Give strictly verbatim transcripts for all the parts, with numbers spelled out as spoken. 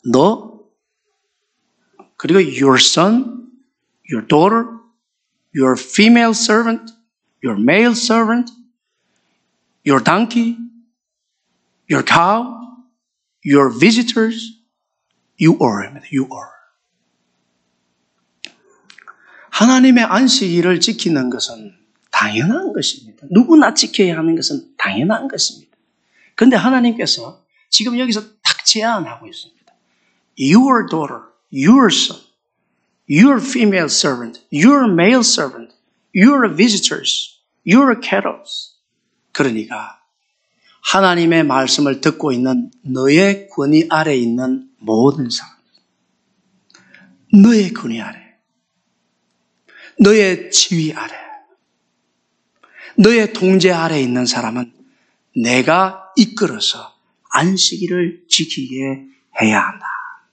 너, 그리고 your son, your daughter, your female servant, your male servant, your donkey, your cow, your visitors, you are. You are. 하나님의 안식일을 지키는 것은 당연한 것입니다. 누구나 지켜야 하는 것은 당연한 것입니다. 그런데 하나님께서 지금 여기서 딱 제안하고 있습니다. Your daughter, your son, your female servant, your male servant, your visitors, your cattle. 그러니까 하나님의 말씀을 듣고 있는 너의 권위 아래에 있는 모든 사람, 너의 권위 아래, 너의 지위 아래, 너의 통제 아래에 있는 사람은 내가 이끌어서 안식일을 지키게 해야 한다.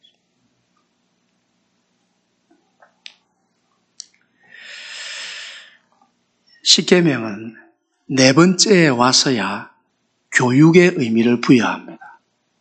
십계명은 네 번째에 와서야 교육의 의미를 부여합니다.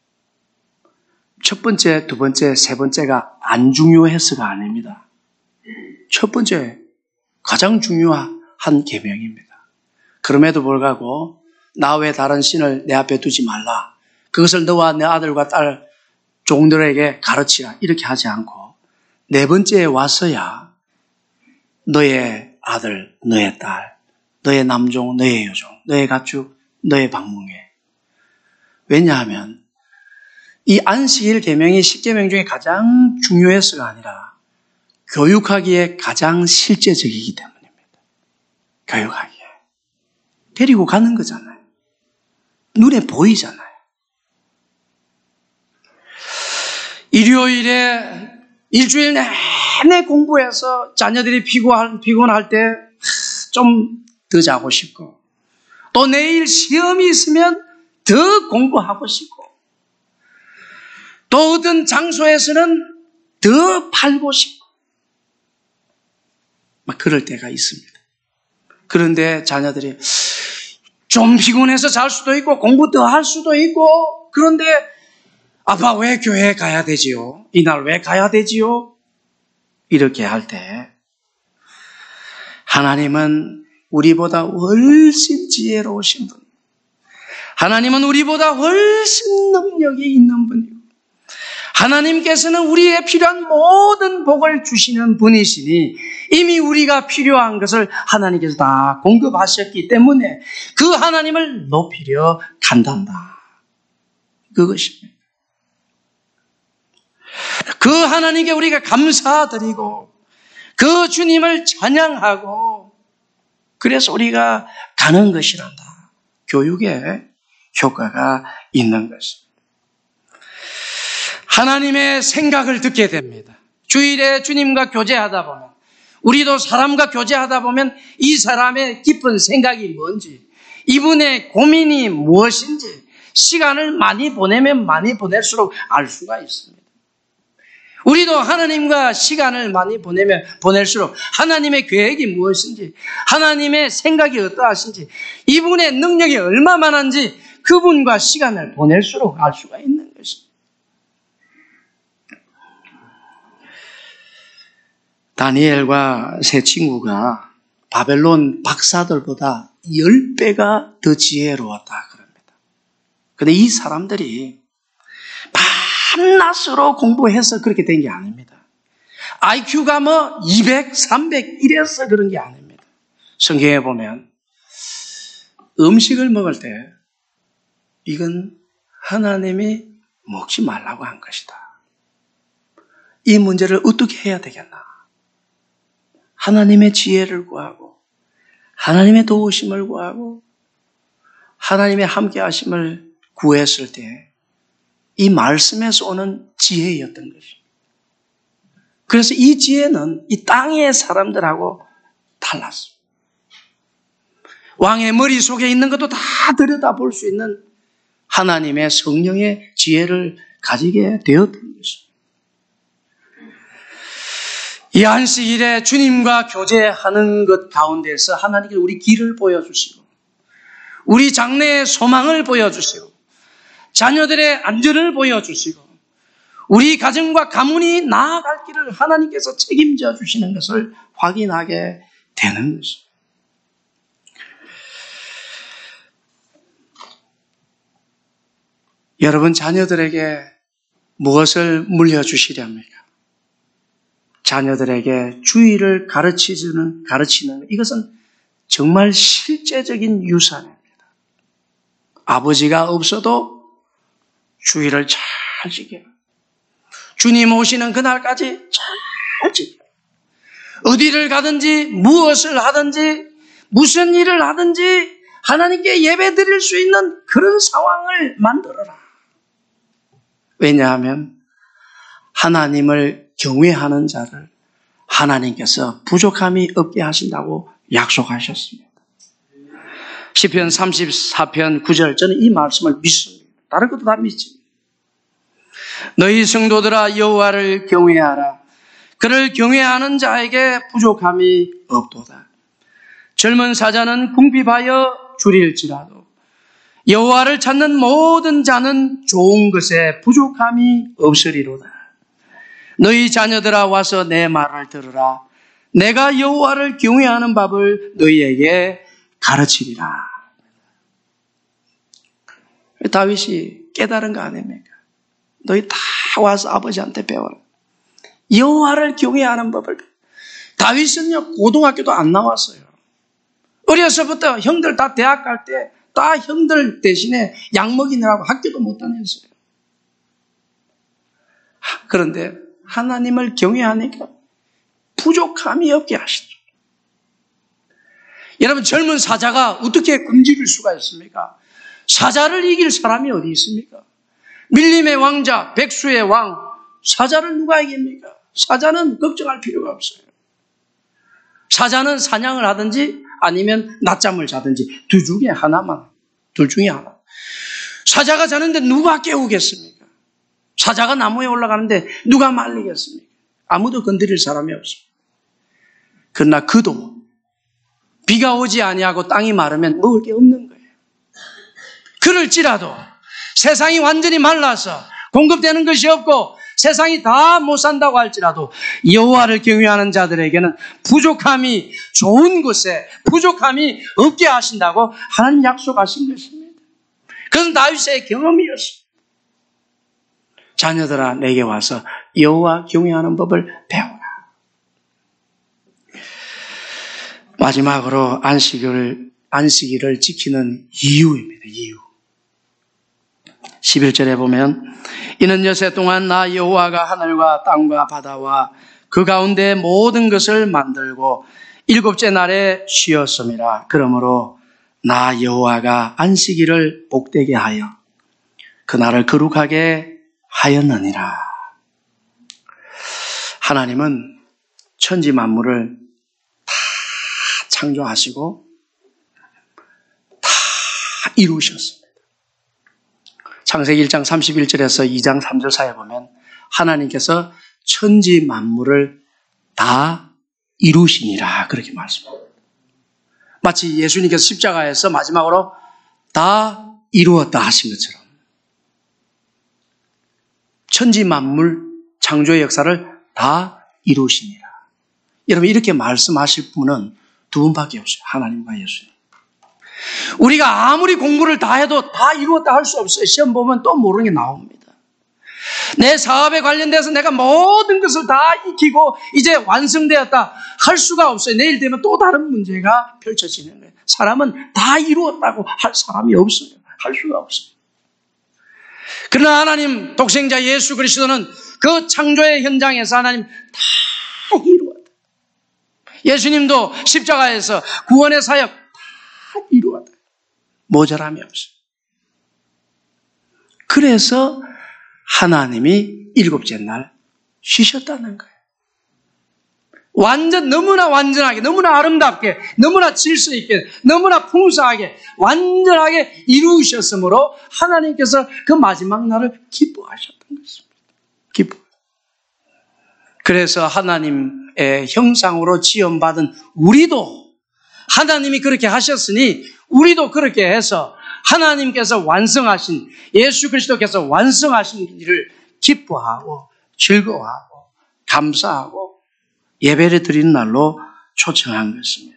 첫 번째, 두 번째, 세 번째가 안 중요해서가 아닙니다. 첫 번째, 가장 중요한 계명입니다. 그럼에도 불구하고 나 외 다른 신을 내 앞에 두지 말라. 그것을 너와 내 아들과 딸 종들에게 가르치라. 이렇게 하지 않고 네 번째에 와서야 너의 아들, 너의 딸, 너의 남종, 너의 여종, 너의 가축, 너의 방문객. 왜냐하면 이 안식일 계명이 십계명 중에 가장 중요해서가 아니라 교육하기에 가장 실제적이기 때문입니다. 교육하기에. 데리고 가는 거잖아요. 눈에 보이잖아요. 일요일에 일주일 내내 공부해서 자녀들이 피곤할, 피곤할 때 좀 더 자고 싶고 또 내일 시험이 있으면 더 공부하고 싶고 또 어떤 장소에서는 더 팔고 싶고 막 그럴 때가 있습니다. 그런데 자녀들이 좀 피곤해서 잘 수도 있고 공부 더 할 수도 있고 그런데 아빠 왜 교회에 가야 되지요? 이날 왜 가야 되지요? 이렇게 할 때 하나님은 우리보다 훨씬 지혜로우신 분, 하나님은 우리보다 훨씬 능력이 있는 분이고 하나님께서는 우리의 필요한 모든 복을 주시는 분이시니 이미 우리가 필요한 것을 하나님께서 다 공급하셨기 때문에 그 하나님을 높이려 간단다. 그것입니다. 그 하나님께 우리가 감사드리고 그 주님을 찬양하고 그래서 우리가 가는 것이란다. 교육에 효과가 있는 것입니다. 하나님의 생각을 듣게 됩니다. 주일에 주님과 교제하다 보면 우리도 사람과 교제하다 보면 이 사람의 깊은 생각이 뭔지 이분의 고민이 무엇인지 시간을 많이 보내면 많이 보낼수록 알 수가 있습니다. 우리도 하나님과 시간을 많이 보내면 보낼수록 하나님의 계획이 무엇인지 하나님의 생각이 어떠하신지 이분의 능력이 얼마만한지 그분과 시간을 보낼수록 알 수가 있는 것입니다. 다니엘과 세 친구가 바벨론 박사들보다 열 배가 더 지혜로웠다 그럽니다. 그런데 이 사람들이 밤낮으로 공부해서 그렇게 된 게 아닙니다. 아이큐가 뭐 이백, 삼백 이래서 그런 게 아닙니다. 성경에 보면 음식을 먹을 때 이건 하나님이 먹지 말라고 한 것이다. 이 문제를 어떻게 해야 되겠나? 하나님의 지혜를 구하고 하나님의 도우심을 구하고 하나님의 함께하심을 구했을 때 이 말씀에서 오는 지혜였던 것입니다. 그래서 이 지혜는 이 땅의 사람들하고 달랐습니다. 왕의 머릿속에 있는 것도 다 들여다볼 수 있는 하나님의 성령의 지혜를 가지게 되었던 것입니다. 이 안식일에 주님과 교제하는 것 가운데서 하나님께서 우리 길을 보여주시고 우리 장래의 소망을 보여주시고 자녀들의 안전을 보여주시고 우리 가정과 가문이 나아갈 길을 하나님께서 책임져 주시는 것을 확인하게 되는 것입니다. 여러분 자녀들에게 무엇을 물려주시렵니까? 자녀들에게 주의를 가르치는, 가르치는 이것은 정말 실제적인 유산입니다. 아버지가 없어도 주의를 잘 지켜요. 주님 오시는 그날까지 잘 지켜요. 어디를 가든지 무엇을 하든지 무슨 일을 하든지 하나님께 예배 드릴 수 있는 그런 상황을 만들어라. 왜냐하면 하나님을 경외하는 자를 하나님께서 부족함이 없게 하신다고 약속하셨습니다. 시편 삼십사 편 구 절 저는 이 말씀을 믿습니다. 다른 것도 다 믿습니다. 너희 성도들아 여호와를 경외하라. 그를 경외하는 자에게 부족함이 없도다. 젊은 사자는 궁핍하여 줄일지라도 여호와를 찾는 모든 자는 좋은 것에 부족함이 없으리로다. 너희 자녀들아 와서 내 말을 들으라. 내가 여호와를 경외하는 법을 너희에게 가르치리라. 다윗이 깨달은 거 아닙니까? 너희 다 와서 아버지한테 배워라. 여호와를 경외하는 법을. 다윗은요 고등학교도 안 나왔어요. 어려서부터 형들 다 대학 갈 때 다 형들 대신에 약 먹이느라고 학교도 못 다녔어요. 그런데 하나님을 경외하니까 부족함이 없게 하시죠. 여러분 젊은 사자가 어떻게 굶주릴 수가 있습니까? 사자를 이길 사람이 어디 있습니까? 밀림의 왕자, 백수의 왕, 사자를 누가 이깁니까? 사자는 걱정할 필요가 없어요. 사자는 사냥을 하든지 아니면 낮잠을 자든지 둘 중에 하나만, 둘 중에 하나. 사자가 자는데 누가 깨우겠습니까? 사자가 나무에 올라가는데 누가 말리겠습니까? 아무도 건드릴 사람이 없습니다. 그러나 그도 비가 오지 아니하고 땅이 마르면 먹을 게 없는 거예요. 그럴지라도 세상이 완전히 말라서 공급되는 것이 없고 세상이 다 못 산다고 할지라도 여호와를 경외하는 자들에게는 부족함이 좋은 곳에 부족함이 없게 하신다고 하나님 약속하신 것입니다. 그것은 다윗의 경험이었습니다. 자녀들아 내게 와서 여호와 경외하는 법을 배워라. 마지막으로 안식을, 안식일을 지키는 이유입니다. 이유. 십일 절에 보면 이는 여세 동안 나 여호와가 하늘과 땅과 바다와 그 가운데 모든 것을 만들고 일곱째 날에 쉬었음이라. 그러므로 나 여호와가 안식일을 복되게 하여 그날을 거룩하게 하였느니라. 하나님은 천지 만물을 다 창조하시고 다 이루셨습니다. 창세기 일 장 삼십일 절에서 이 장 삼 절 사이에 보면 하나님께서 천지 만물을 다 이루시니라 그렇게 말씀합니다. 마치 예수님께서 십자가에서 마지막으로 다 이루었다 하신 것처럼 천지 만물 창조의 역사를 다 이루시니라. 여러분 이렇게 말씀하실 분은 두 분밖에 없어요. 하나님과 예수님. 우리가 아무리 공부를 다 해도 다 이루었다 할 수 없어요. 시험 보면 또 모르는 게 나옵니다. 내 사업에 관련돼서 내가 모든 것을 다 익히고 이제 완성되었다 할 수가 없어요. 내일 되면 또 다른 문제가 펼쳐지는 거예요. 사람은 다 이루었다고 할 사람이 없어요. 할 수가 없어요. 그러나 하나님 독생자 예수 그리스도는 그 창조의 현장에서 하나님 다 이루었다. 예수님도 십자가에서 구원의 사역 다 이루었다. 모자람이 없어요. 그래서 하나님이 일곱째 날 쉬셨다는 거예요. 완전 너무나 완전하게, 너무나 아름답게, 너무나 질서 있게, 너무나 풍성하게, 완전하게 이루셨으므로 하나님께서 그 마지막 날을 기뻐하셨던 것입니다. 기뻐. 그래서 하나님의 형상으로 지음받은 우리도 하나님이 그렇게 하셨으니 우리도 그렇게 해서 하나님께서 완성하신, 예수 그리스도께서 완성하신 일을 기뻐하고 즐거워하고 감사하고 예배를 드리는 날로 초청한 것입니다.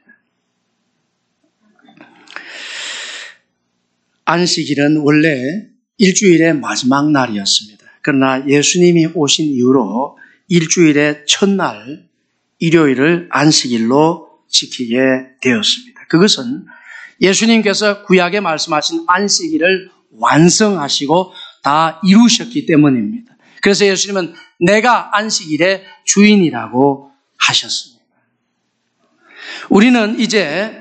안식일은 원래 일주일의 마지막 날이었습니다. 그러나 예수님이 오신 이후로 일주일의 첫날 일요일을 안식일로 지키게 되었습니다. 그것은 예수님께서 구약에 말씀하신 안식일을 완성하시고 다 이루셨기 때문입니다. 그래서 예수님은 내가 안식일의 주인이라고 하셨습니다. 우리는 이제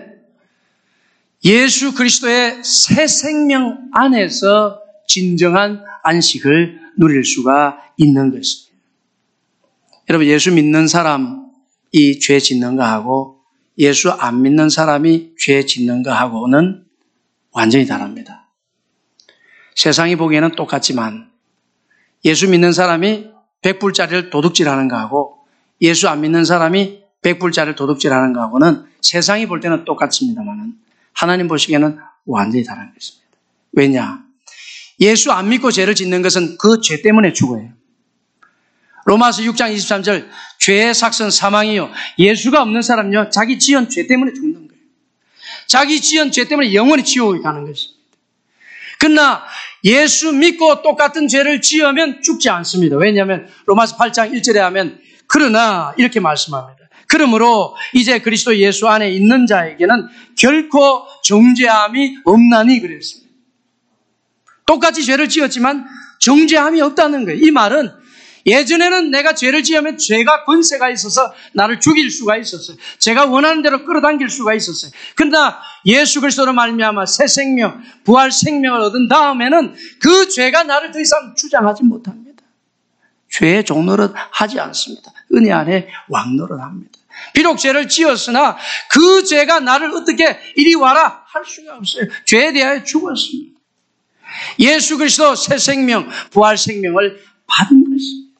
예수 그리스도의 새 생명 안에서 진정한 안식을 누릴 수가 있는 것입니다. 여러분, 예수 믿는 사람이 죄 짓는 거하고 예수 안 믿는 사람이 죄 짓는 거하고는 완전히 다릅니다. 세상이 보기에는 똑같지만 예수 믿는 사람이 백불짜리를 도둑질하는 거하고 예수 안 믿는 사람이 백불짜리를 도둑질하는 거하고는 세상이 볼 때는 똑같습니다만 하나님 보시기에는 완전히 다른 것입니다. 왜냐? 예수 안 믿고 죄를 짓는 것은 그 죄 때문에 죽어요. 로마서 육 장 이십삼 절 죄의 삭은 사망이요 예수가 없는 사람은요 자기 지은 죄 때문에 죽는 거예요. 자기 지은 죄 때문에 영원히 지옥에 가는 것입니다. 그러나 예수 믿고 똑같은 죄를 지으면 죽지 않습니다. 왜냐하면 로마서 팔 장 일 절에 하면 그러나 이렇게 말씀합니다. 그러므로 이제 그리스도 예수 안에 있는 자에게는 결코 정죄함이 없나니 그랬습니다. 똑같이 죄를 지었지만 정죄함이 없다는 거예요. 이 말은 예전에는 내가 죄를 지으면 죄가 권세가 있어서 나를 죽일 수가 있었어요. 제가 원하는 대로 끌어당길 수가 있었어요. 그러나 예수 그리스도로 말미암아 새 생명, 부활 생명을 얻은 다음에는 그 죄가 나를 더 이상 주장하지 못합니다. 죄의 종노릇 하지 않습니다. 은혜 안에 왕노릇 합니다. 비록 죄를 지었으나 그 죄가 나를 어떻게 이리 와라 할 수가 없어요. 죄에 대하여 죽었습니다. 예수 그리스도 새 생명, 부활 생명을 받은 것입니다.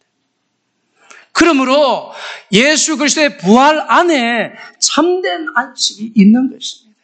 그러므로 예수 그리스도의 부활 안에 참된 안식이 있는 것입니다.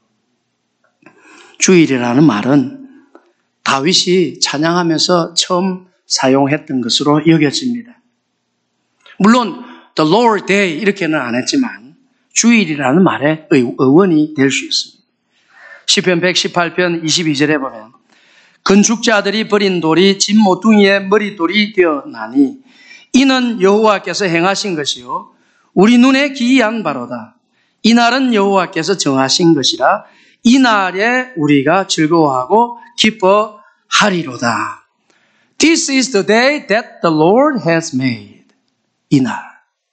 주일이라는 말은 다윗이 찬양하면서 처음 사용했던 것으로 여겨집니다. 물론 The Lord Day 이렇게는 안 했지만 주일이라는 말의 어원이 될 수 있습니다. 시편 백십팔 편 이십이 절에 보면 건축자들이 버린 돌이 집 모퉁이의 머릿돌이 되었나니 이는 여호와께서 행하신 것이요 우리 눈에 기이한 바로다. 이날은 여호와께서 정하신 것이라 이날에 우리가 즐거워하고 기뻐하리로다. This is the day that the Lord has made. 이날.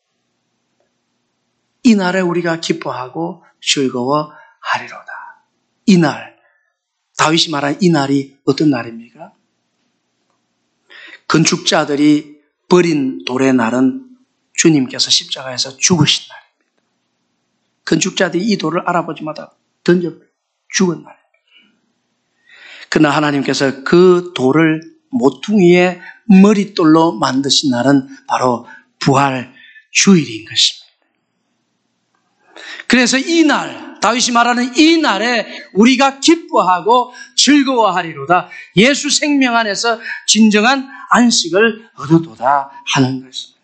이날에 우리가 기뻐하고 즐거워하리로다. 이날. 다윗이 말한 이 날이 어떤 날입니까? 건축자들이 버린 돌의 날은 주님께서 십자가에서 죽으신 날입니다. 건축자들이 이 돌을 알아보지마다 던져 죽은 날입니다. 그러나 하나님께서 그 돌을 모퉁이의 머릿돌로 만드신 날은 바로 부활 주일인 것입니다. 그래서 이 날, 다윗이 말하는 이 날에 우리가 기뻐하고 즐거워하리로다. 예수 생명 안에서 진정한 안식을 얻어도다 하는 것입니다.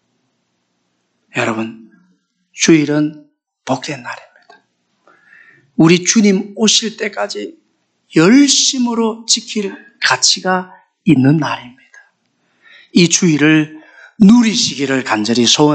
여러분, 주일은 복된 날입니다. 우리 주님 오실 때까지 열심으로 지킬 가치가 있는 날입니다. 이 주일을 누리시기를 간절히 소원합니다.